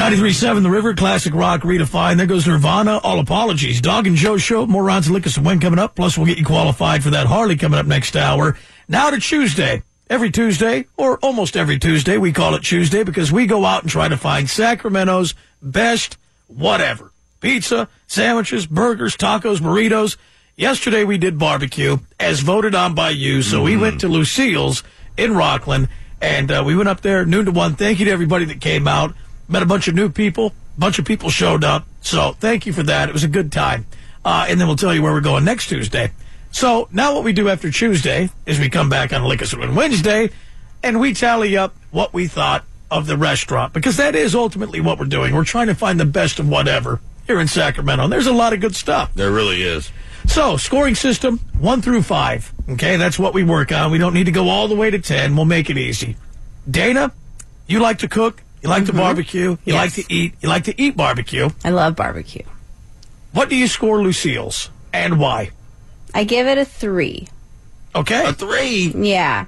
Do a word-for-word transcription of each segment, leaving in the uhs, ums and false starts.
ninety-three point seven The River, classic rock redefined. There goes Nirvana. All apologies. Dog and Joe Show. More rounds of Lickers and Win coming up. Plus, we'll get you qualified for that Harley coming up next hour. Now to Tuesday. Every Tuesday, or almost every Tuesday, we call it Tuesday because we go out and try to find Sacramento's best whatever. Pizza, sandwiches, burgers, tacos, burritos. Yesterday we did barbecue, as voted on by you, so mm. we went to Lucille's in Rockland, and uh, we went up there noon to one. Thank you to everybody that came out. Met a bunch of new people. A bunch of people showed up, so thank you for that. It was a good time. Uh, and then we'll tell you where we're going next Tuesday. So now what we do after Tuesday is we come back on Lickers and Win Wednesday, and we tally up what we thought of the restaurant, because that is ultimately what we're doing. We're trying to find the best of whatever here in Sacramento, and there's a lot of good stuff. There really is. So, scoring system, one through five. Okay, that's what we work on. We don't need to go all the way to ten. We'll make it easy. Dana, you like to cook, you like mm-hmm. to barbecue, you yes. like to eat, you like to eat barbecue. I love barbecue. What do you score Lucille's, and why? I give it a three. Okay. A three? Yeah.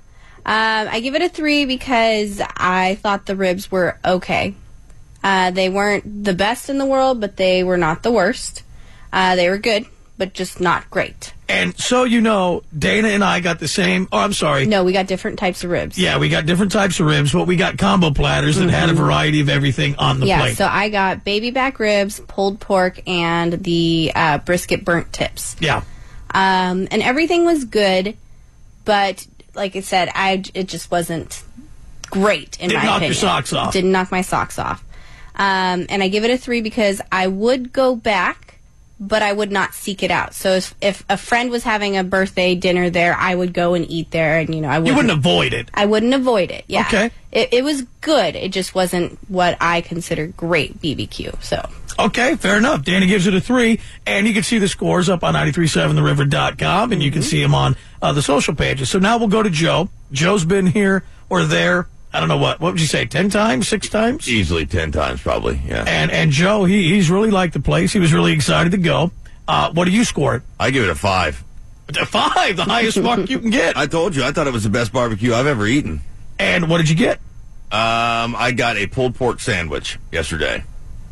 Um, I give it a three because I thought the ribs were okay. Uh, they weren't the best in the world, but they were not the worst. Uh, they were good, but just not great. And so you know, Dana and I got the same, oh, I'm sorry. No, we got different types of ribs. Yeah, we got different types of ribs, but we got combo platters that mm-hmm. had a variety of everything on the yeah, plate. Yeah, so I got baby back ribs, pulled pork, and the uh, brisket burnt tips. Yeah. Um, and everything was good, but like I said, I, it just wasn't great in Didn't my knock opinion. your socks off. Didn't knock my socks off. Um, and I give it a three because I would go back, but I would not seek it out. So if, if a friend was having a birthday dinner there, I would go and eat there, and you know I wouldn't. You wouldn't avoid it. I wouldn't avoid it. Yeah. Okay. It, it was good. It just wasn't what I consider great B B Q. So. Okay, fair enough. Danny gives it a three, and you can see the scores up on nine three seven the river dot com, and you can see them on uh, the social pages. So now we'll go to Joe. Joe's been here or there, I don't know what, what would you say, ten times, six times? Easily ten times, probably, yeah. And and Joe, he he's really liked the place. He was really excited to go. Uh, what do you score it? I give it a five. A five, the highest mark you can get. I told you, I thought it was the best barbecue I've ever eaten. And what did you get? Um, I got a pulled pork sandwich yesterday.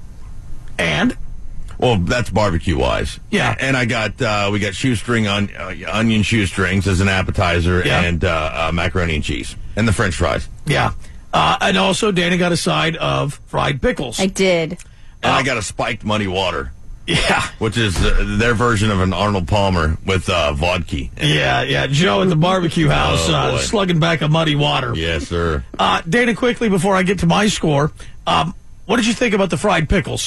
And? Well, that's barbecue-wise. Yeah. And I got, uh, we got shoestring, on, uh, onion shoestrings as an appetizer, yeah. and uh, uh, macaroni and cheese, and the french fries. Yeah. Uh, and also, Danny got a side of fried pickles. I did. And uh, I got a spiked muddy water. Yeah. Which is uh, their version of an Arnold Palmer with uh, vodka. Yeah, yeah. Joe at the barbecue house oh, uh, slugging back a muddy water. Yes, sir. Uh, Dana, quickly, before I get to my score, um, what did you think about the fried pickles?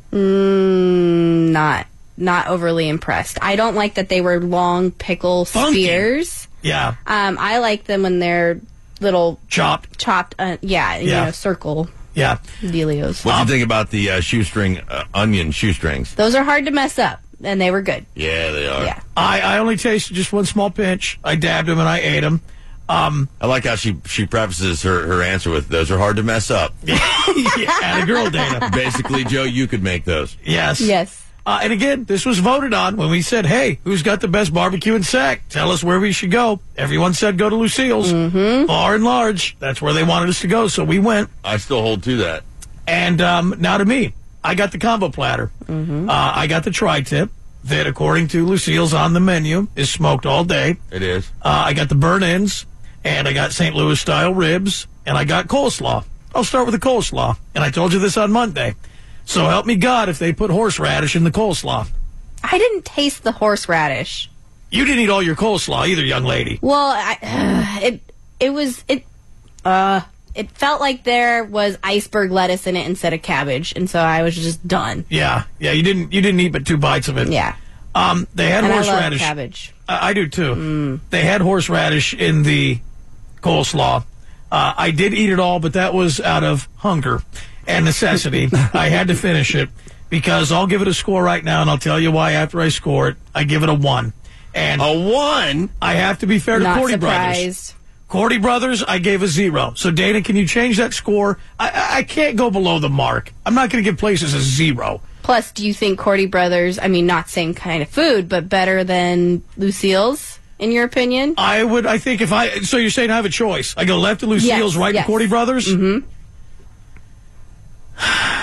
Mm, not not overly impressed. I don't like that they were long pickle Funky. Spears. Yeah. Um, I like them when they're little chopped. Chopped. Uh, yeah, you yeah. know, circle. Yeah. Delios. What do um, you think about the uh, shoestring uh, onion shoestrings? Those are hard to mess up, and they were good. Yeah, they are. Yeah. I, I only tasted just one small pinch. I dabbed them and I ate them. Um, I like how she she prefaces her, her answer with, those are hard to mess up. Yeah, and a girl, Dana. Basically, Joe, you could make those. Yes. Yes. Uh, and again, this was voted on when we said, hey, who's got the best barbecue in Sac? Tell us where we should go. Everyone said go to Lucille's. Mm-hmm. Far and large. That's where they wanted us to go, so we went. I still hold to that. And um, now to me, I got the combo platter. Mm-hmm. Uh, I got the tri-tip that, according to Lucille's on the menu, is smoked all day. It is. Uh, I got the burnt-ins, and I got Saint Louis-style ribs, and I got coleslaw. I'll start with the coleslaw, and I told you this on Monday. So help me God if they put horseradish in the coleslaw. I didn't taste the horseradish. You didn't eat all your coleslaw either, young lady. Well, I, uh, it it was it uh it felt like there was iceberg lettuce in it instead of cabbage, and so I was just done. Yeah, yeah. You didn't you didn't eat but two bites of it. Yeah. Um, they had and horseradish. I love cabbage. I, I do too. Mm. They had horseradish in the coleslaw. Uh, I did eat it all, but that was out of hunger and necessity. I had to finish it because I'll give it a score right now, and I'll tell you why after I score it. I give it a one. And a one? I have to be fair to Not Cordy surprised. Brothers. Cordy Brothers, I gave a zero. So, Dana, can you change that score? I, I can't go below the mark. I'm not going to give places a zero. Plus, do you think Cordy Brothers, I mean, not same kind of food, but better than Lucille's, in your opinion? I would, I think if I, so you're saying I have a choice. I go left to Lucille's, yes, right yes. to Cordy Brothers? Mm-hmm.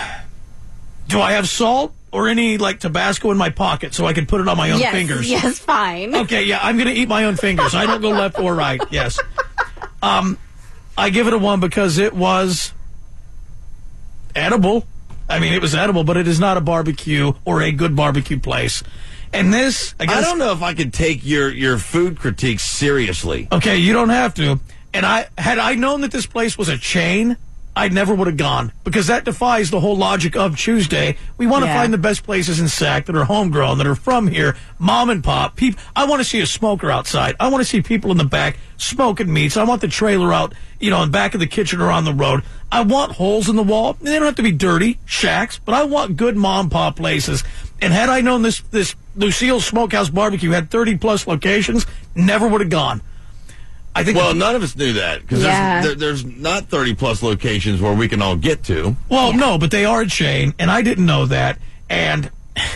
Do I have salt or any, like, Tabasco in my pocket so I can put it on my own yes, fingers? Yes, fine. Okay, yeah, I'm going to eat my own fingers. I don't go left or right, yes. Um, I give it a one because it was edible. I mean, it was edible, but it is not a barbecue or a good barbecue place. And this, I guess... I don't know if I could take your, your food critiques seriously. Okay, you don't have to. And I had I known that this place was a chain, I never would have gone, because that defies the whole logic of Tuesday. We want to Yeah. find the best places in Sac that are homegrown, that are from here, mom and pop. People, I want to see a smoker outside. I want to see people in the back smoking meats. I want the trailer out, you know, in back of the kitchen or on the road. I want holes in the wall. They don't have to be dirty shacks, but I want good mom and pop places. And had I known this this Lucille's Smokehouse Barbecue had thirty plus locations, never would have gone. I think. Well, none of us knew that because Yeah. there's, there, there's not thirty plus locations where we can all get to. Well, no, but they are a chain, and I didn't know that. And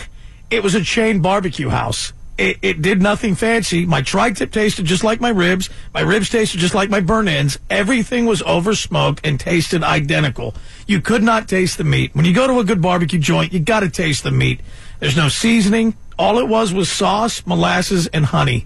it was a chain barbecue house. It, it did nothing fancy. My tri-tip tasted just like my ribs. My ribs tasted just like my burn ends. Everything was over smoked and tasted identical. You could not taste the meat. When you go to a good barbecue joint, you got to taste the meat. There's no seasoning. All it was was sauce, molasses, and honey.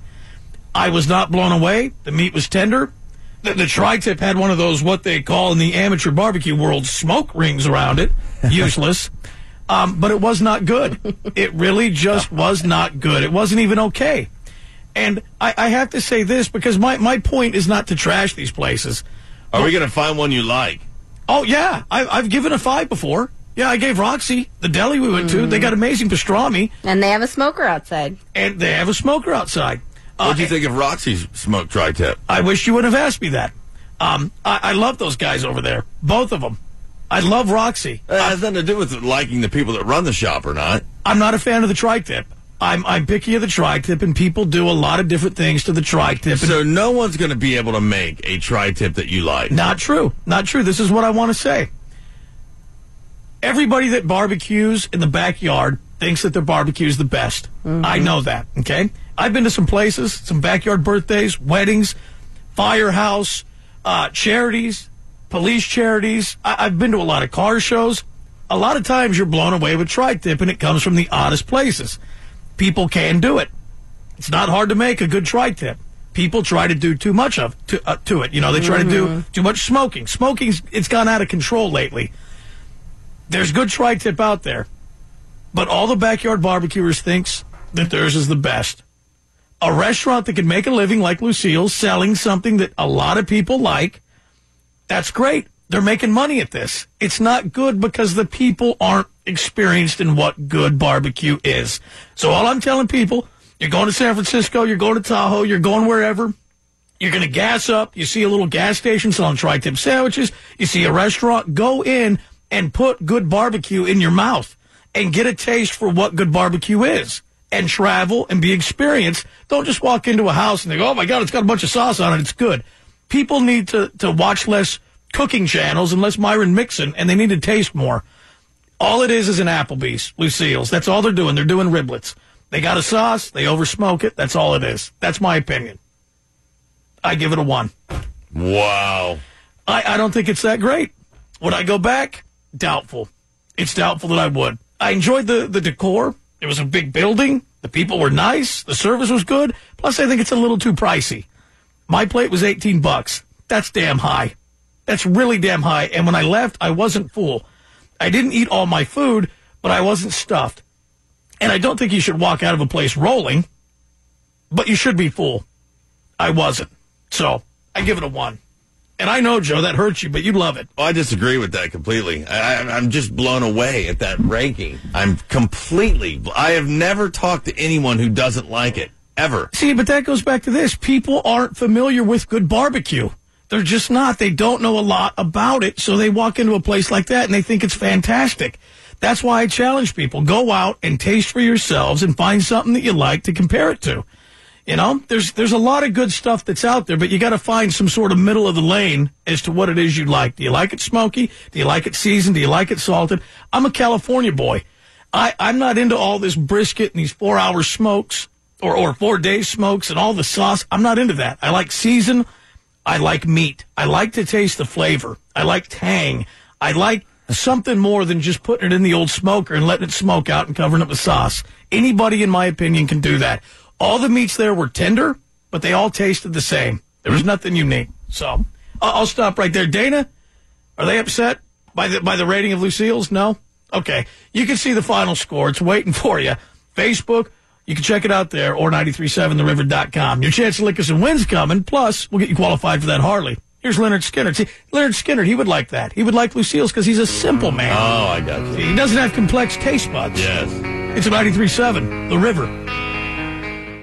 I was not blown away. The meat was tender. The, the tri-tip had one of those, what they call in the amateur barbecue world, smoke rings around it. Useless. Um, but it was not good. It really just was not good. It wasn't even okay. And I, I have to say this because my, my point is not to trash these places. Are we going to find one you like? Oh, yeah. I, I've given a five before. Yeah, I gave Roxy, the deli we went to. They got amazing pastrami. And they have a smoker outside. And they have a smoker outside. What do you Uh, think of Roxy's smoked tri-tip? I wish you would have asked me that. Um, I, I love those guys over there. Both of them. I love Roxy. It has nothing to do with liking the people that run the shop or not. I'm not a fan of the tri-tip. I'm, I'm picky of the tri-tip, and people do a lot of different things to the tri-tip. So no one's going to be able to make a tri-tip that you like. Not true. Not true. This is what I want to say. Everybody that barbecues in the backyard thinks that their barbecue is the best. Mm-hmm. I know that, okay? I've been to some places, some backyard birthdays, weddings, firehouse, uh, charities, police charities. I- I've been to a lot of car shows. A lot of times you're blown away with tri-tip, and it comes from the oddest places. People can do it. It's not hard to make a good tri-tip. People try to do too much of to, uh, to it. You know, they try mm-hmm. to do too much smoking. Smoking's it's gone out of control lately. There's good tri-tip out there, but all the backyard barbecuers thinks that theirs is the best. A restaurant that can make a living like Lucille's, selling something that a lot of people like, that's great. They're making money at this. It's not good because the people aren't experienced in what good barbecue is. So all I'm telling people, you're going to San Francisco, you're going to Tahoe, you're going wherever, you're going to gas up, you see a little gas station selling tri-tip sandwiches, you see a restaurant, go in and put good barbecue in your mouth and get a taste for what good barbecue is and travel and be experienced. Don't just walk into a house and they go, oh, my God, it's got a bunch of sauce on it. It's good. People need to, to watch less cooking channels and less Myron Mixon, and they need to taste more. All it is is an Applebee's, Lucille's. That's all they're doing. They're doing riblets. They got a sauce. They oversmoke it. That's all it is. That's my opinion. I give it a one. Wow. I, I don't think it's that great. Would I go back? Doubtful. It's doubtful that I would. I enjoyed the, the decor. It was a big building. The people were nice. The service was good. Plus, I think it's a little too pricey. My plate was eighteen bucks. That's damn high. That's really damn high. And when I left, I wasn't full. I didn't eat all my food, but I wasn't stuffed. And I don't think you should walk out of a place rolling, but you should be full. I wasn't. So I give it a one. And I know, Joe, that hurts you, but you love it. Oh, I disagree with that completely. I, I'm just blown away at that ranking. I'm completely... I have never talked to anyone who doesn't like it, ever. See, but that goes back to this. People aren't familiar with good barbecue. They're just not. They don't know a lot about it, so they walk into a place like that and they think it's fantastic. That's why I challenge people. Go out and taste for yourselves and find something that you like to compare it to. You know, there's there's a lot of good stuff that's out there, but you got to find some sort of middle of the lane as to what it is you like. Do you like it smoky? Do you like it seasoned? Do you like it salted? I'm a California boy. I, I'm not into all this brisket and these four-hour smokes or, or four-day smokes and all the sauce. I'm not into that. I like season. I like meat. I like to taste the flavor. I like tang. I like something more than just putting it in the old smoker and letting it smoke out and covering it with sauce. Anybody, in my opinion, can do that. All the meats there were tender, but they all tasted the same. There was nothing unique. So I'll stop right there. Dana, are they upset by the by the rating of Lucille's? No? Okay. You can see the final score. It's waiting for you. Facebook, you can check it out there, or nine three seven the river dot com. Your chance to lick us and win's coming. Plus, we'll get you qualified for that Harley. Here's Leonard Skinner. See, Leonard Skinner, he would like that. He would like Lucille's because he's a simple man. Oh, I got you. He doesn't have complex taste buds. Yes. It's a ninety-three point seven, The River.